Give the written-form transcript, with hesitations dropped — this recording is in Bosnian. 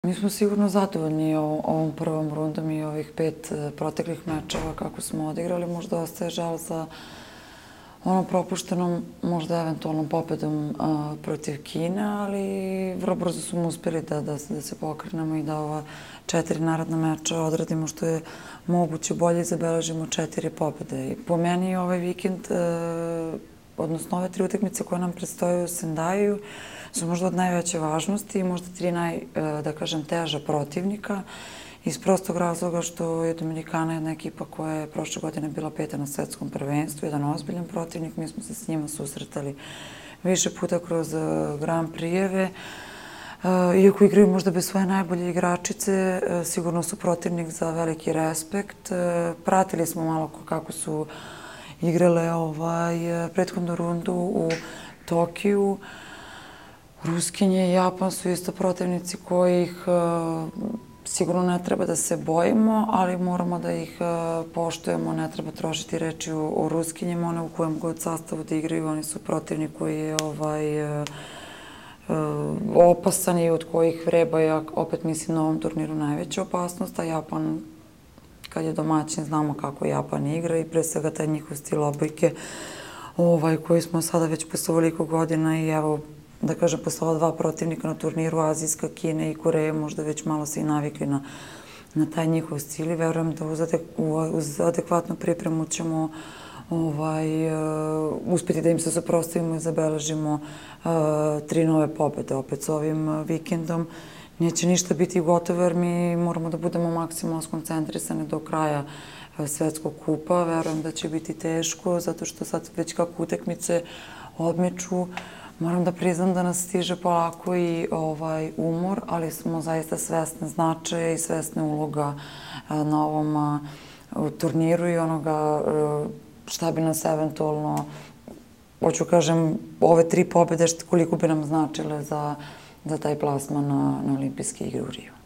Mi smo sigurno zadovoljni ovom prvom rundom i ovih 5 proteklih mečeva kako smo odigrali. Možda ostaje žal za onom propuštenom, možda eventualnom pobedom protiv Kine, ali vrlo brzo smo uspeli da se pokrenemo i da ova 4 naredna meča odradimo što je moguće bolje i zabeležimo 4 pobede. I po meni ovaj vikend, odnosno ove 3 utakmice koje nam predstoje u Sendaju, su možda od najveće važnosti i možda 3 da kažem, teža protivnika, iz prostog razloga što je Dominikana jedna ekipa koja je prošle godine bila 5. na svetskom prvenstvu, jedan ozbiljan protivnik. Mi smo se s njima susretali više puta kroz Grand Prix-eve. Iako igraju možda bez svoje najbolje igračice, sigurno su protivnik za veliki respekt. Pratili smo malo kako su igrale prethodnu rundu u Tokiju. Ruskinje i Japan su isto protivnici kojih sigurno ne treba da se bojimo, ali moramo da ih poštujemo, ne treba trošiti reči o Ruskinjima, one u kojem god sastavu da igraju, oni su protivnik koji je opasan i od kojih vreba, ja opet mislim na ovom turniru najveća opasnost, a Japan, kad je domaćin, znamo kako Japan igra i pre svega taj njihov stil odbojke koji smo sada već posle ovoliko godina i evo, da kažem, posle ova 2 protivnika na turniru, Azijska, Kina i Koreja, možda već malo se i navikli na taj njihov stil i verujem da uz adekvatnu pripremu ćemo uspjeti da im se suprotstavimo i zabeležimo 3 nove pobede. Opet s ovim vikendom neće ništa biti gotovo jer mi moramo da budemo maksimalno skoncentrisani do kraja svetskog kupa. Verujem da će biti teško zato što sad već kako utakmice odmiču, moram da priznam da nas stiže polako i umor, ali smo zaista svesne značaja i svesne uloga na ovom turniru i onoga šta bi nas eventualno, hoću kažem, ove 3 pobjede koliko bi nam značile za taj plasman na olimpijske igre u Riju.